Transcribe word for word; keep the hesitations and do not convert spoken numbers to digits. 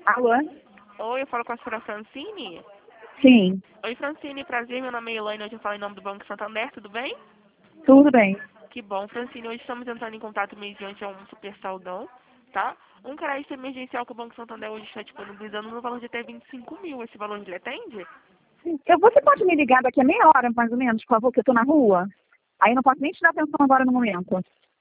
Alô? Oi, eu falo com a senhora Francine. Sim, Oi, Francine, prazer, meu nome é Elaine, hoje eu falo em nome do Banco Santander, tudo bem? tudo bem. Que bom, Francine, hoje estamos entrando em contato mediante a um super saldão, tá? Um crédito emergencial que o Banco Santander hoje está disponibilizando no valor de até vinte e cinco mil, esse valor lhe atende? Eu, você pode me ligar daqui a meia hora, mais ou menos, por favor, que eu tô na rua? Aí eu não posso nem te dar atenção agora no momento.